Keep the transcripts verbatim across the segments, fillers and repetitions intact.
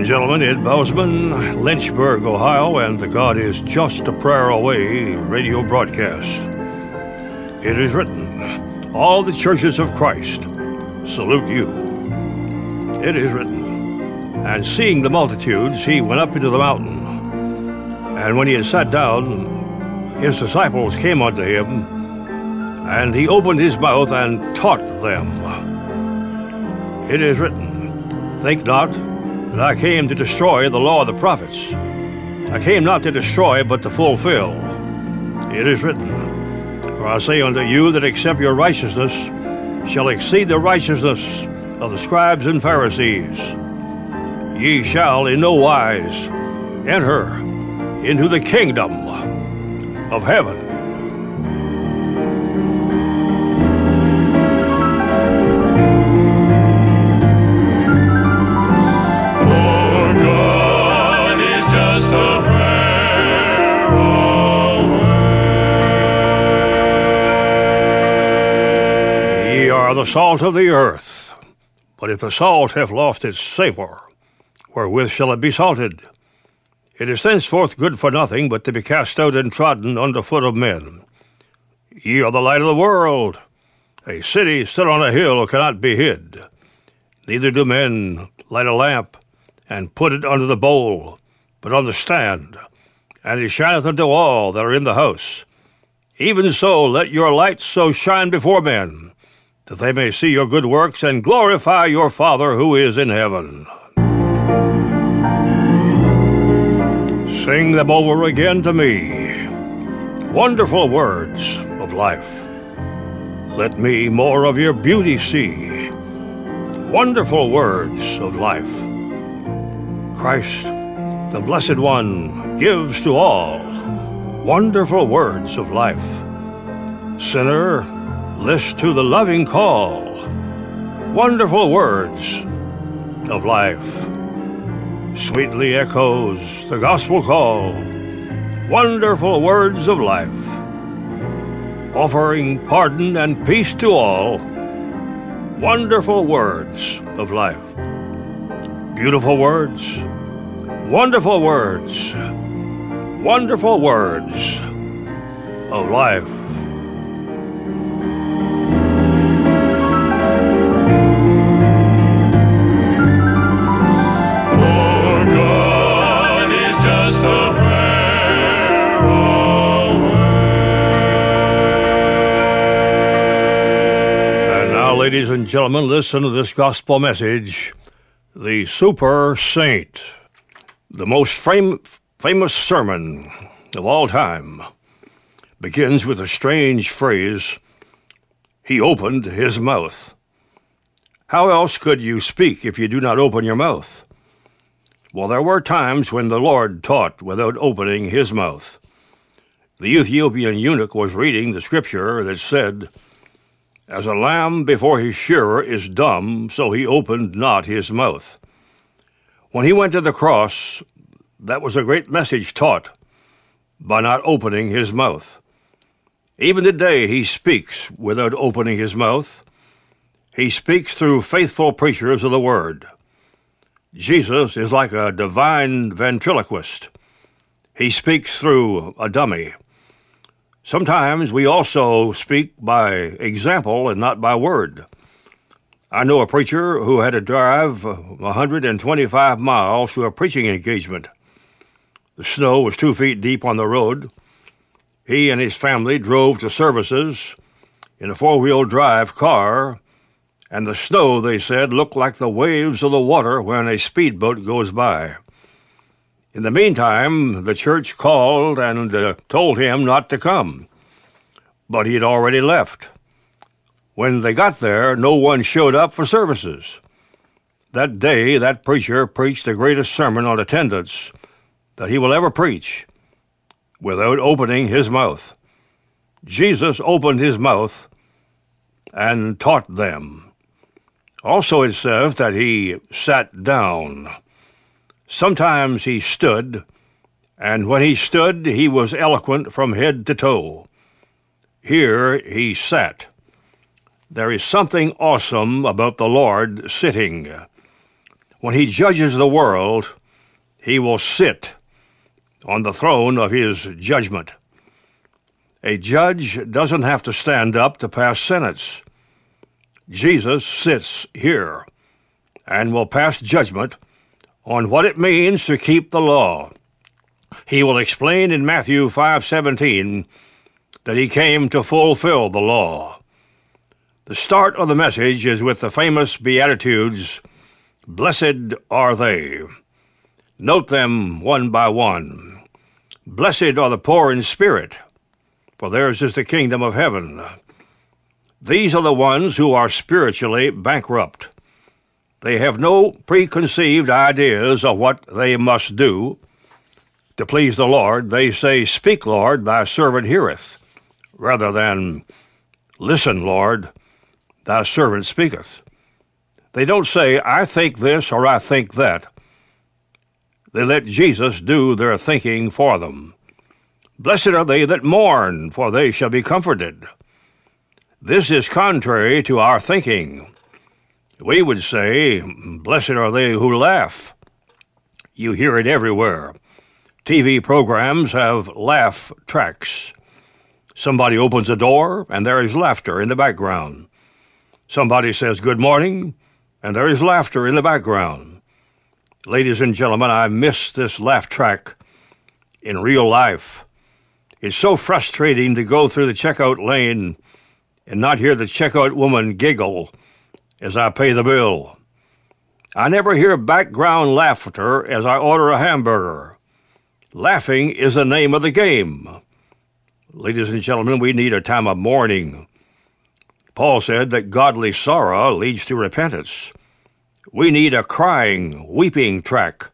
and gentlemen, Ed Bousman, Lynchburg, Ohio, and the God is Just a Prayer Away radio broadcast. It is written, all the churches of Christ salute you. It is written, and seeing the multitudes, he went up into the mountain. And when he had sat down, his disciples came unto him, and he opened his mouth and taught them. It is written, think not that I came to destroy the law of the prophets. I came not to destroy, but to fulfill. It is written, for I say unto you that except your righteousness shall exceed the righteousness of the scribes and Pharisees, ye shall in no wise enter into the kingdom of heaven. The salt of the earth, but if the salt have lost its savour, wherewith shall it be salted? It is thenceforth good for nothing but to be cast out and trodden under foot of men. Ye are the light of the world. A city set on a hill cannot be hid. Neither do men light a lamp and put it under the bowl, but on the stand, and it shineth unto all that are in the house. Even so let your light so shine before men, that they may see your good works and glorify your Father who is in heaven. Sing them over again to me, wonderful words of life. Let me more of your beauty see, wonderful words of life. Christ, the Blessed One, gives to all wonderful words of life. Sinner, list to the loving call, wonderful words of life. Sweetly echoes the gospel call, wonderful words of life. Offering pardon and peace to all, wonderful words of life. Beautiful words, wonderful words, wonderful words of life. Ladies and gentlemen, listen to this gospel message, the Super Saint, the most fam- famous sermon of all time, begins with a strange phrase, he opened his mouth. How else could you speak if you do not open your mouth? Well, there were times when the Lord taught without opening his mouth. The Ethiopian eunuch was reading the scripture that said, as a lamb before his shearer is dumb, so he opened not his mouth. When he went to the cross, that was a great message taught by not opening his mouth. Even today he speaks without opening his mouth. He speaks through faithful preachers of the word. Jesus is like a divine ventriloquist. He speaks through a dummy. Sometimes we also speak by example and not by word. I know a preacher who had to drive one hundred twenty-five miles to a preaching engagement. The snow was two feet deep on the road. He and his family drove to services in a four-wheel drive car, and the snow, they said, looked like the waves of the water when a speedboat goes by. In the meantime, the church called and uh, told him not to come, but he had already left. When they got there, no one showed up for services. That day, that preacher preached the greatest sermon on attendance that he will ever preach without opening his mouth. Jesus opened his mouth and taught them. Also, it says that he sat down. Sometimes he stood, and when he stood, he was eloquent from head to toe. Here he sat. There is something awesome about the Lord sitting. when he judges the world, he will sit on the throne of his judgment. A judge doesn't have to stand up to pass sentence. Jesus sits here and will pass judgment on what it means to keep the law. He will explain in Matthew five seventeen that he came to fulfill the law. The start of the message is with the famous Beatitudes, "Blessed are they." Note them one by one. Blessed are the poor in spirit, for theirs is the kingdom of heaven. These are the ones who are spiritually bankrupt. They have no preconceived ideas of what they must do. To please the Lord, they say, "Speak, Lord, thy servant heareth," rather than, "Listen, Lord, thy servant speaketh." They don't say, "I think this" or "I think that." They let Jesus do their thinking for them. Blessed are they that mourn, for they shall be comforted. This is contrary to our thinking. We would say, "Blessed are they who laugh." You hear it everywhere. T V programs have laugh tracks. Somebody opens a door, and there is laughter in the background. Somebody says good morning, and there is laughter in the background. Ladies and gentlemen, I miss this laugh track in real life. It's so frustrating to go through the checkout lane and not hear the checkout woman giggle as I pay the bill. I never hear background laughter as I order a hamburger. Laughing is the name of the game. Ladies and gentlemen, we need a time of mourning. Paul said that godly sorrow leads to repentance. We need a crying, weeping track.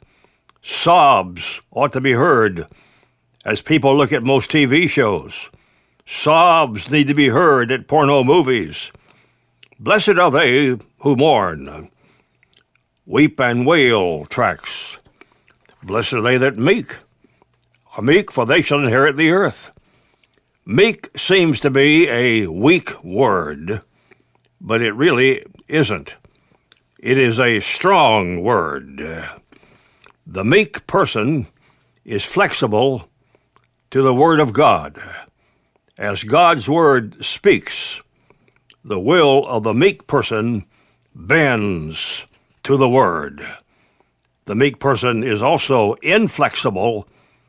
Sobs ought to be heard as people look at most T V shows. Sobs need to be heard at porno movies. Blessed are they who mourn. Weep and wail tracks. Blessed are they that meek. Are meek, for they shall inherit the earth. Meek seems to be a weak word, but it really isn't. It is a strong word. The meek person is flexible to the Word of God. As God's Word speaks, the will of the meek person bends to the Word. The meek person is also inflexible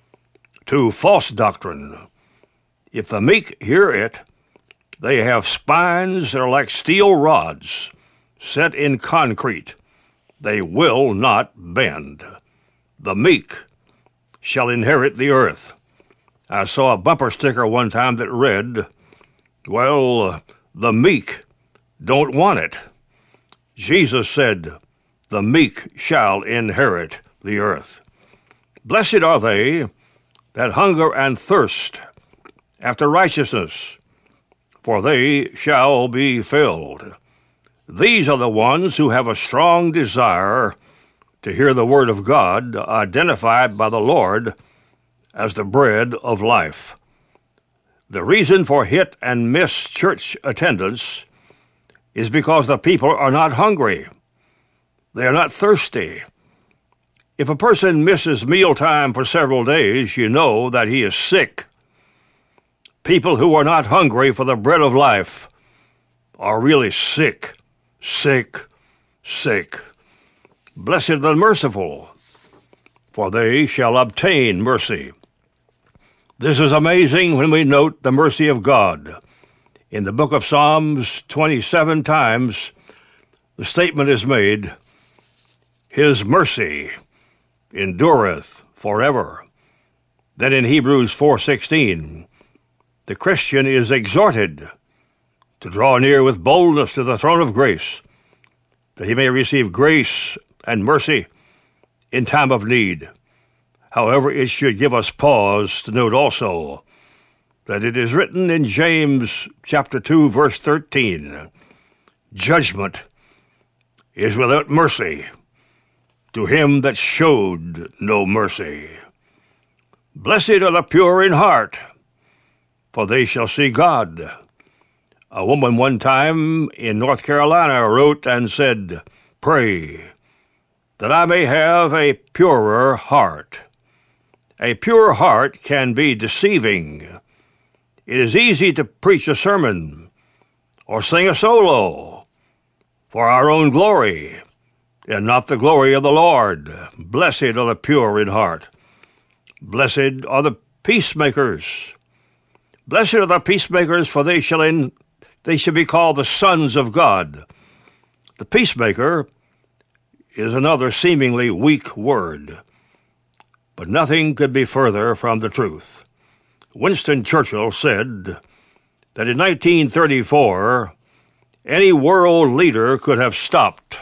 to false doctrine. If the meek hear it, they have spines that are like steel rods set in concrete. They will not bend. The meek shall inherit the earth. I saw a bumper sticker one time that read, "Well, the meek don't want it." Jesus said, "The meek shall inherit the earth." Blessed are they that hunger and thirst after righteousness, for they shall be filled. These are the ones who have a strong desire to hear the word of God, identified by the Lord as the bread of life. The reason for hit and miss church attendance is because the people are not hungry. They are not thirsty. If a person misses mealtime for several days, you know that he is sick. People who are not hungry for the bread of life are really sick, sick, sick. Blessed are the merciful, for they shall obtain mercy. This is amazing when we note the mercy of God. In the book of Psalms, twenty-seven times, the statement is made, "His mercy endureth forever." Then in Hebrews four sixteen, the Christian is exhorted to draw near with boldness to the throne of grace, that he may receive grace and mercy in time of need. However, it should give us pause to note also that it is written in James chapter two, verse thirteen, "Judgment is without mercy to him that showed no mercy." Blessed are the pure in heart, for they shall see God. A woman one time in North Carolina wrote and said, "Pray that I may have a purer heart. A pure heart can be deceiving. It is easy to preach a sermon or sing a solo for our own glory and not the glory of the Lord. Blessed are the pure in heart. Blessed are the peacemakers. Blessed are the peacemakers, for they shall in, they shall be called the sons of God. The peacemaker is another seemingly weak word, but nothing could be further from the truth. Winston Churchill said that in nineteen thirty-four, any world leader could have stopped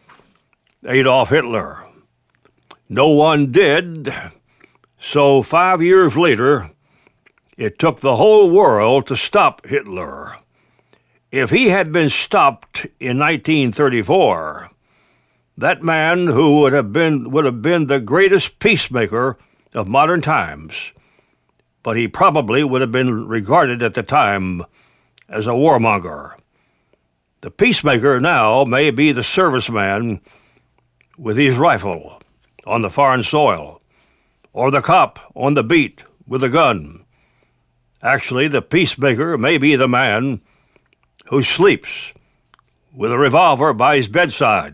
Adolf Hitler. No one did, so five years later, it took the whole world to stop Hitler. If he had been stopped in nineteen thirty-four, that man who would have been would have been the greatest peacemaker of modern times, but he probably would have been regarded at the time as a warmonger. The peacemaker now may be the serviceman with his rifle on the foreign soil, or the cop on the beat with a gun. Actually, the peacemaker may be the man who sleeps with a revolver by his bedside,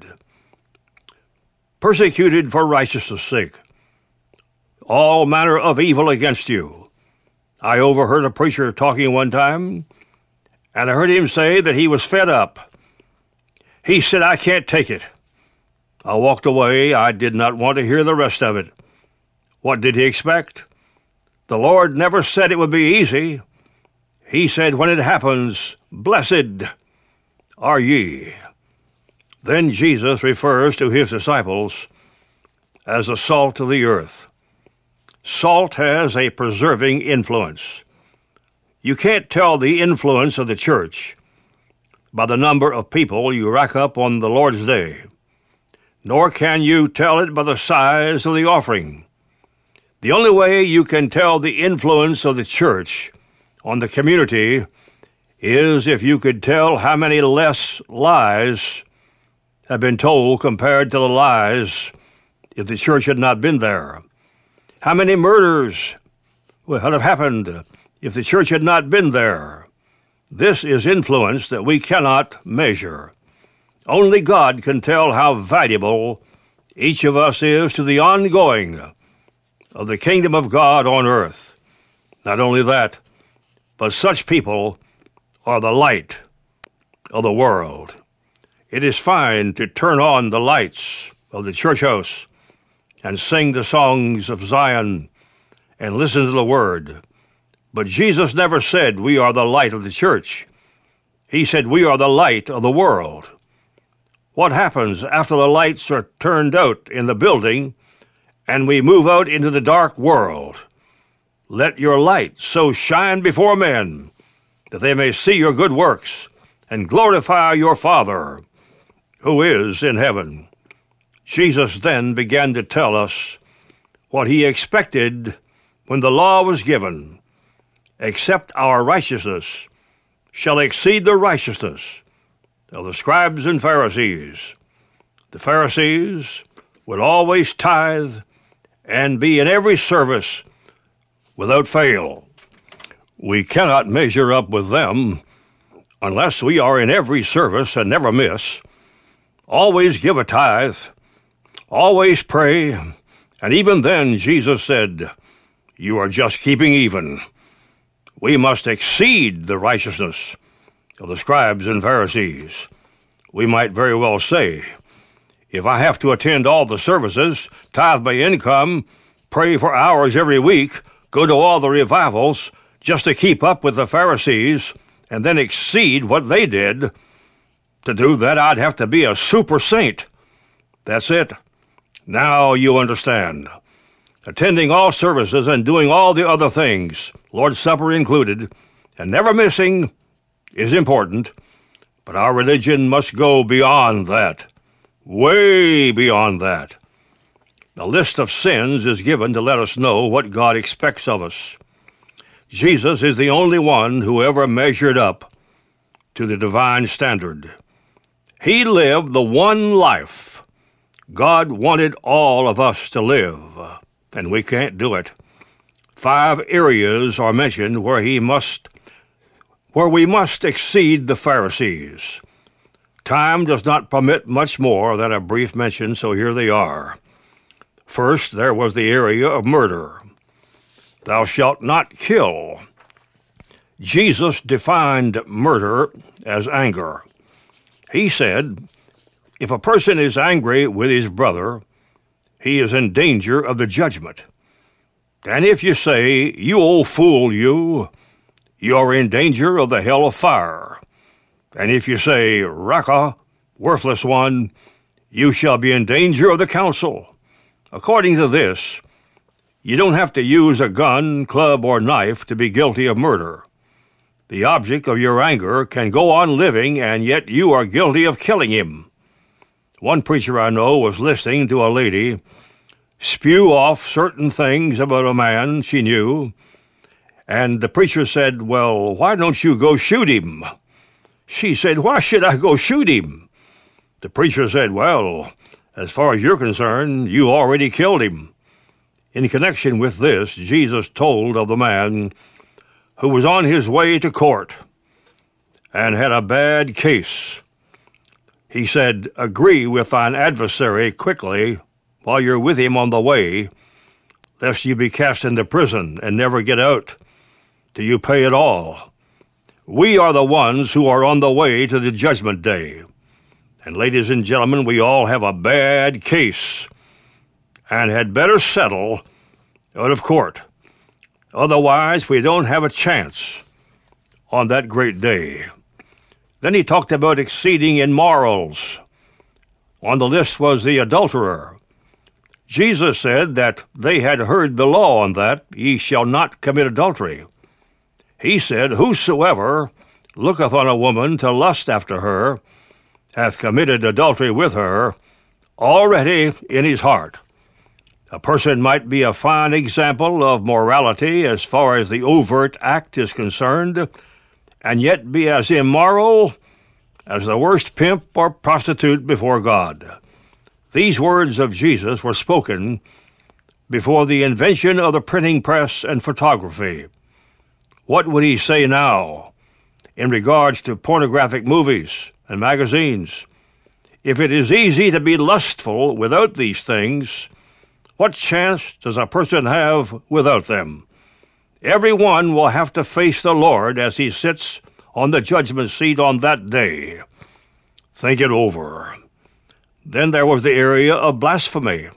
persecuted for righteousness' sake, all manner of evil against you. I overheard a preacher talking one time, and I heard him say that he was fed up. He said, "I can't take it." I walked away. I did not want to hear the rest of it. What did he expect? The Lord never said it would be easy. He said, when it happens, blessed are ye. Then Jesus refers to his disciples as the salt of the earth. Salt has a preserving influence. You can't tell the influence of the church by the number of people you rack up on the Lord's Day, nor can you tell it by the size of the offering. The only way you can tell the influence of the church on the community is if you could tell how many less lies have been told compared to the lies if the church had not been there. How many murders would have happened if the church had not been there? This is influence that we cannot measure. Only God can tell how valuable each of us is to the ongoing of the kingdom of God on earth. Not only that, but such people are the light of the world. It is fine to turn on the lights of the church house and sing the songs of Zion and listen to the word. But Jesus never said we are the light of the church. He said we are the light of the world. What happens after the lights are turned out in the building and we move out into the dark world? Let your light so shine before men that they may see your good works and glorify your Father who is in heaven. Jesus then began to tell us what he expected when the law was given. Except our righteousness shall exceed the righteousness of the scribes and Pharisees. The Pharisees would always tithe and be in every service without fail. We cannot measure up with them unless we are in every service and never miss. Always give a tithe, always pray, and even then Jesus said, you are just keeping even. We must exceed the righteousness of the scribes and Pharisees. We might very well say, if I have to attend all the services, tithe my income, pray for hours every week, go to all the revivals just to keep up with the Pharisees, and then exceed what they did, to do that I'd have to be a super saint. That's it. Now you understand. Attending all services and doing all the other things, Lord's Supper included, and never missing, is important, but our religion must go beyond that, way beyond that. The list of sins is given to let us know what God expects of us. Jesus is the only one who ever measured up to the divine standard. He lived the one life God wanted all of us to live, and we can't do it. Five areas are mentioned where he must, where we must exceed the Pharisees. Time does not permit much more than a brief mention, so here they are. First, there was the area of murder. Thou shalt not kill. Jesus defined murder as anger. He said, if a person is angry with his brother, he is in danger of the judgment. And if you say, you old fool, you, you are in danger of the hell of fire. And if you say, Raka, worthless one, you shall be in danger of the council. According to this, you don't have to use a gun, club, or knife to be guilty of murder. The object of your anger can go on living, and yet you are guilty of killing him. One preacher I know was listening to a lady spew off certain things about a man she knew, and the preacher said, well, why don't you go shoot him? She said, why should I go shoot him? The preacher said, well, as far as you're concerned, you already killed him. In connection with this, Jesus told of the man who was on his way to court and had a bad case. He said, agree with thine adversary quickly while you're with him on the way, lest you be cast into prison and never get out till you pay it all. We are the ones who are on the way to the judgment day. And ladies and gentlemen, we all have a bad case and had better settle out of court. Otherwise, we don't have a chance on that great day. Then he talked about exceeding in morals. On the list was the adulterer. Jesus said that they had heard the law on that, ye shall not commit adultery. He said, whosoever looketh on a woman to lust after her hath committed adultery with her already in his heart. A person might be a fine example of morality as far as the overt act is concerned, and yet be as immoral as the worst pimp or prostitute before God. These words of Jesus were spoken before the invention of the printing press and photography. What would he say now in regards to pornographic movies and magazines? If it is easy to be lustful without these things, what chance does a person have without them? Everyone will have to face the Lord as he sits on the judgment seat on that day. Think it over. Then there was the area of blasphemy.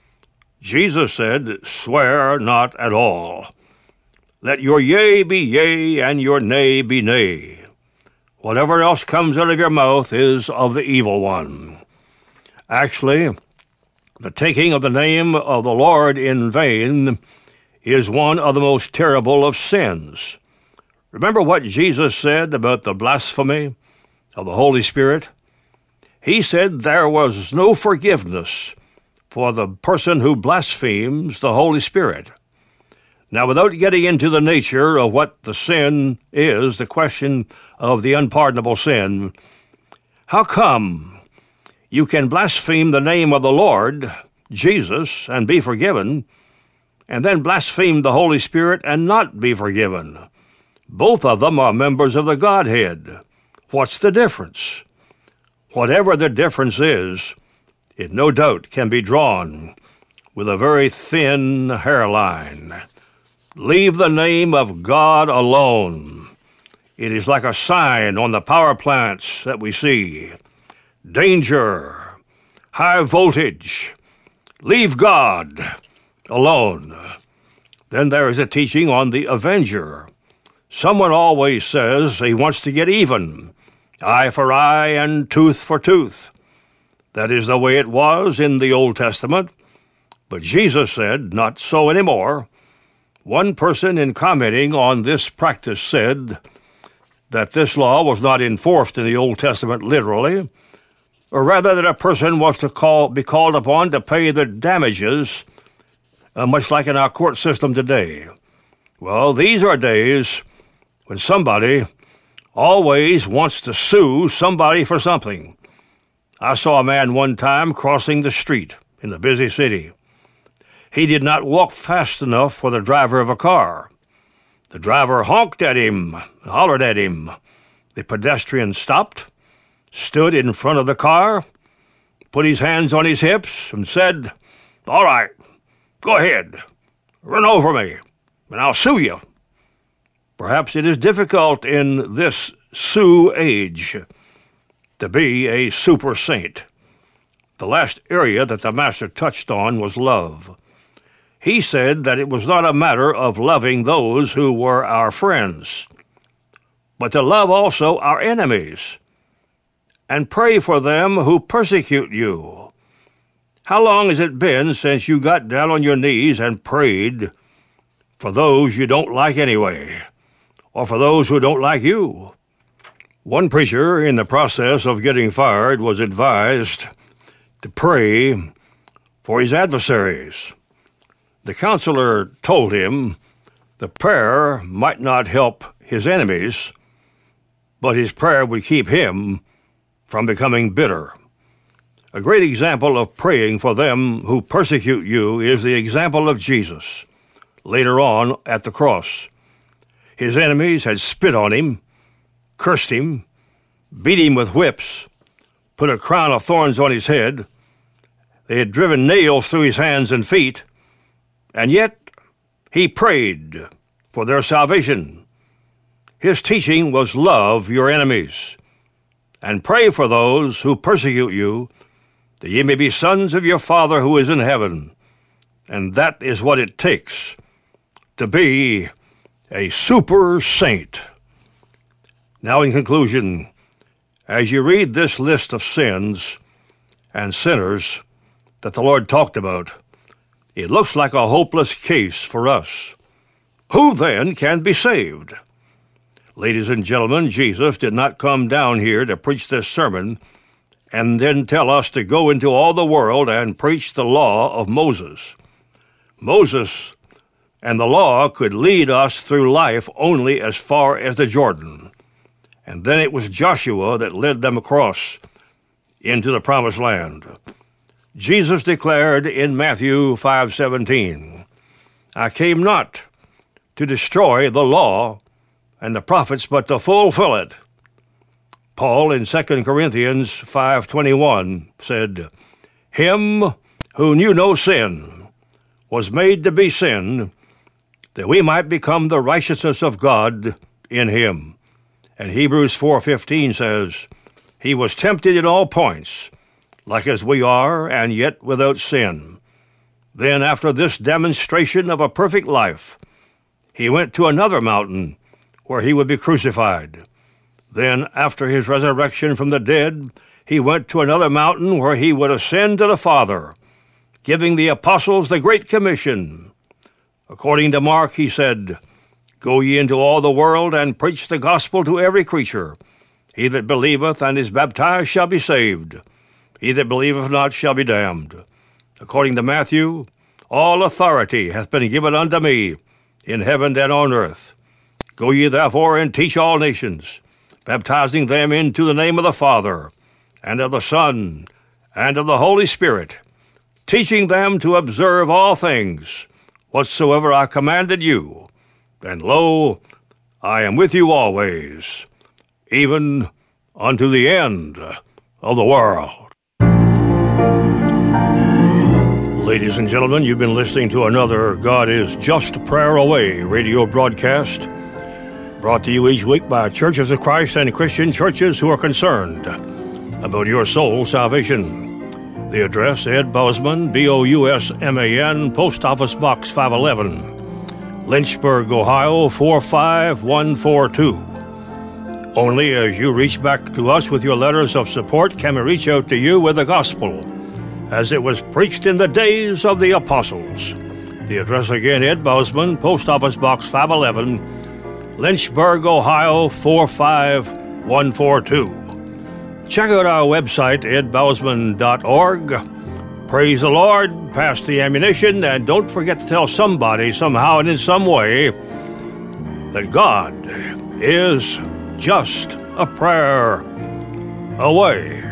Jesus said, swear not at all. Let your yea be yea, and your nay be nay. Whatever else comes out of your mouth is of the evil one. Actually, the taking of the name of the Lord in vain is one of the most terrible of sins. Remember what Jesus said about the blasphemy of the Holy Spirit? He said there was no forgiveness for the person who blasphemes the Holy Spirit. Now, without getting into the nature of what the sin is, the question of the unpardonable sin, how come you can blaspheme the name of the Lord, Jesus, and be forgiven, and then blaspheme the Holy Spirit and not be forgiven? Both of them are members of the Godhead. What's the difference? Whatever the difference is, it no doubt can be drawn with a very thin hairline. Leave the name of God alone. It is like a sign on the power plants that we see. Danger, high voltage. Leave God alone. Then there is a teaching on the avenger. Someone always says he wants to get even. Eye for eye and tooth for tooth. That is the way it was in the Old Testament. But Jesus said, not so anymore. One person in commenting on this practice said that this law was not enforced in the Old Testament literally, or rather that a person was to call, be called upon to pay the damages, uh, much like in our court system today. Well, these are days when somebody always wants to sue somebody for something. I saw a man one time crossing the street in a busy city. He did not walk fast enough for the driver of a car. The driver honked at him, hollered at him. The pedestrian stopped, stood in front of the car, put his hands on his hips, and said, "All right, go ahead, run over me, and I'll sue you." Perhaps it is difficult in this sue age to be a super saint. The last area that the Master touched on was love. He said that it was not a matter of loving those who were our friends, but to love also our enemies, and pray for them who persecute you. How long has it been since you got down on your knees and prayed for those you don't like anyway, or for those who don't like you? One preacher in the process of getting fired was advised to pray for his adversaries. The counselor told him the prayer might not help his enemies, but his prayer would keep him from becoming bitter. A great example of praying for them who persecute you is the example of Jesus later on at the cross. His enemies had spit on him, cursed him, beat him with whips, put a crown of thorns on his head. They had driven nails through his hands and feet, and yet he prayed for their salvation. His teaching was love your enemies, and pray for those who persecute you, that ye may be sons of your Father who is in heaven. And that is what it takes to be a super saint. Now, in conclusion, as you read this list of sins and sinners that the Lord talked about, it looks like a hopeless case for us. Who then can be saved? Ladies and gentlemen, Jesus did not come down here to preach this sermon and then tell us to go into all the world and preach the law of Moses. Moses and the law could lead us through life only as far as the Jordan. And then it was Joshua that led them across into the promised land. Jesus declared in Matthew five seventeen, "I came not to destroy the law and the prophets, but to fulfill it." Paul in Second Corinthians five twenty-one said, "Him who knew no sin was made to be sin, that we might become the righteousness of God in him." And Hebrews four fifteen says, "He was tempted in all points, like as we are, and yet without sin. Then after this demonstration of a perfect life, he went to another mountain where he would be crucified. Then after his resurrection from the dead, he went to another mountain where he would ascend to the Father, giving the apostles the Great Commission. According to Mark, he said, Go ye into all the world, and preach the gospel to every creature. He that believeth and is baptized shall be saved. He that believeth not shall be damned. According to Matthew, all authority hath been given unto me in heaven and on earth. Go ye therefore and teach all nations, baptizing them into the name of the Father, and of the Son, and of the Holy Spirit, teaching them to observe all things whatsoever I commanded you. And lo, I am with you always, even unto the end of the world." Ladies and gentlemen, you've been listening to another God is Just a Prayer Away radio broadcast, brought to you each week by Churches of Christ and Christian churches who are concerned about your soul's salvation. The address, Ed Bousman, B O U S M A N, Post Office Box five eleven, Lynchburg, Ohio four five one four two. Only as you reach back to us with your letters of support can we reach out to you with the gospel, as it was preached in the days of the apostles. The address again, Ed Bousman, Post Office Box five eleven, Lynchburg, Ohio four five one four two. Check out our website, ed bousman dot org. Praise the Lord, pass the ammunition, and don't forget to tell somebody, somehow and in some way, that God is just a prayer away.